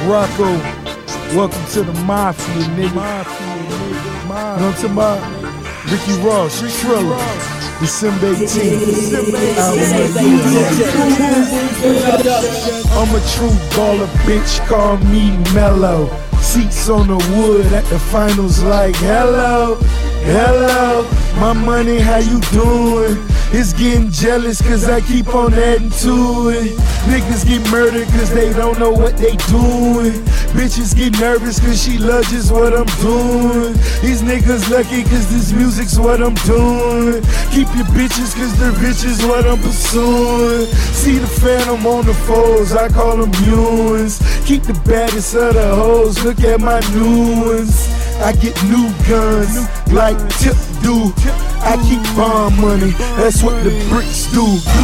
Rocco, welcome to the Mafia, nigga. You know what I'm talking about? Ricky Ross, Trilla, December 18th. I'm a true baller, bitch, call me Mellow. Seats on the wood at the finals like hello, hello. My money, how you doing? It's getting jealous cause I keep on adding to it. Niggas get murdered cause they don't know what they doing. Bitches get nervous cause she loves just what I'm doing. These niggas lucky cause this music's what I'm doing. Keep your bitches cause the rich is what I'm pursuing. See the phantom on the foes, I call them new ones. Keep the baddest of the hoes, look at my new ones. I get new guns like Tip do. I keep bomb money, that's what the bricks do.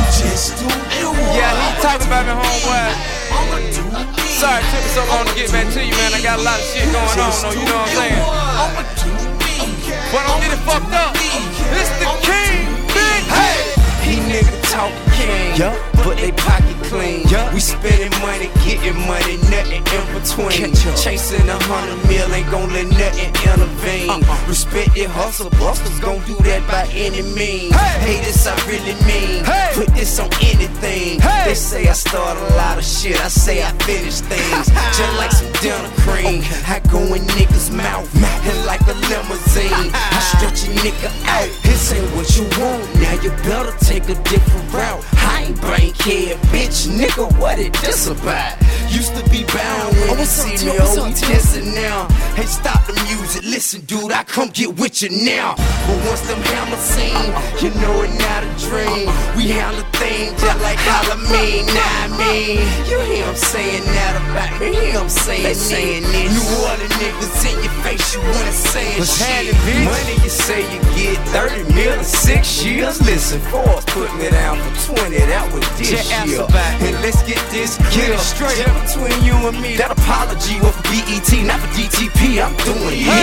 Yeah, he talking about me, homeboy. Sorry it took me so long to get back to you, man. I got a lot of shit going on, though, you know what I'm saying? But don't get it fucked up. It's the king, big. Hey! He nigga talk king, but they pocket clean. We spending money, getting money, nothing in between. Chasing 100 mil, ain't gon' let nothing intervene. Respect the hustle, busters gon' do that by any means. Hey, this I really mean. Put this on anything. They say I start a lot of shit, I say I finish things. Just like some dinner cream, I go in niggas' mouth, and like a limousine, I stretch a nigga out. This ain't what you want, now you better take a different route. I ain't brain kid, bitch, nigga, what it this about? Used to be bound when you see me, oh, we dissing now. Hey, stop the music, listen, dude, I come get with you now. But once them hammers sing, you know it not a dream. We handle things just like Halloween, nah, I mean. You hear I'm saying that about me, hear I'm saying this. New Orleans niggas in your face, you wanna say shit. Money you say you get 30 mil in 6 years. Listen, Forrest put me down for 20, that was this year. And let's get this clear, straight up between you and me. That apology was for BET, not for DTP, I'm doing it.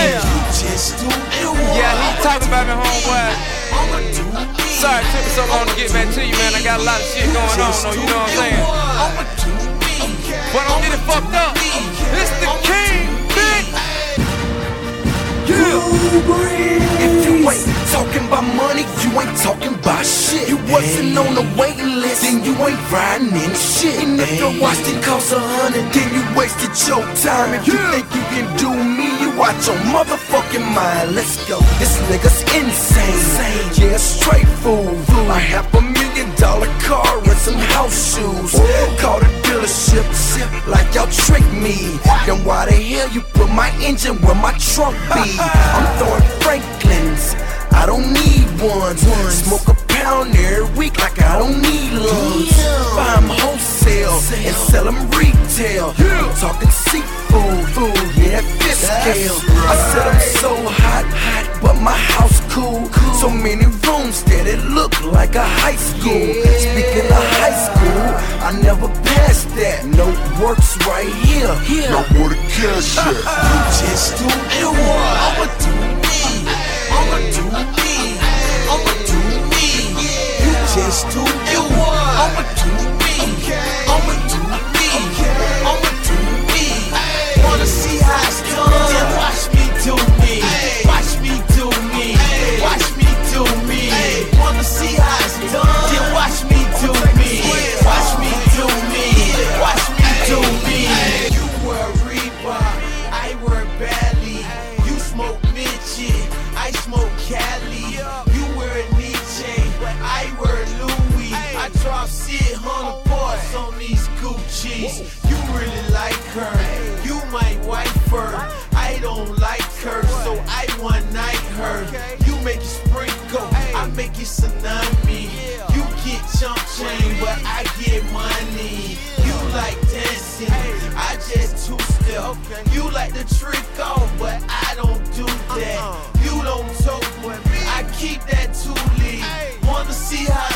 Yeah, he talking about me, homeboy. Sorry it took me so long to get back to you, man. I got a lot of shit going on, though, you know what I'm saying? But don't get it fucked up. It's the king, big. If you ain't talking about money, you ain't talking about shit. You wasn't on the waiting list, then you ain't riding in shit. And if your watch didn't cost 100, then you wasted your time. If you think you can do me, you watch your motherfucking mind. Let's go. This nigga's insane. Yeah, straight fool. I have $1,000,000 car and some house shoes. Call the dealership, like y'all tricked me. Then why the hell you put my engine where my trunk be? I'm throwing Franklins, I don't need ones. Smoke a pound every week like I don't need lungs. Buy them wholesale and sell them retail. I'm talking seafood, yeah, fish scale. I said I'm so hot, but my house cool. So many rooms that it look like a high school. Speaking of high school, I never passed that. No works right here. No more to cash yet. You just do you. I'ma do me. I'ma do me. I'ma do me. You just do you. I'ma do me. I'ma do me. I'ma do me. Wanna see how it's done? Then watch me do me. Watch me do me. Watch me do me. Wanna see how it's done? Then watch me do me. Watch me do me. Watch me do me. You wear Reebok, I wear Bally. You smoke midget, I smoke Cali. You wear Nietzsche, I wear Louis. I drop shit 100 bars on these Gucci's. You really like her, you might wife her. I don't like her, so I one night her. You make it sprinkle, I make it tsunami. You get chump change, but I get money. You like dancing, I just two-step. You like the trick off, but I don't do that. You don't talk with me, I keep that two-lead. Wanna see how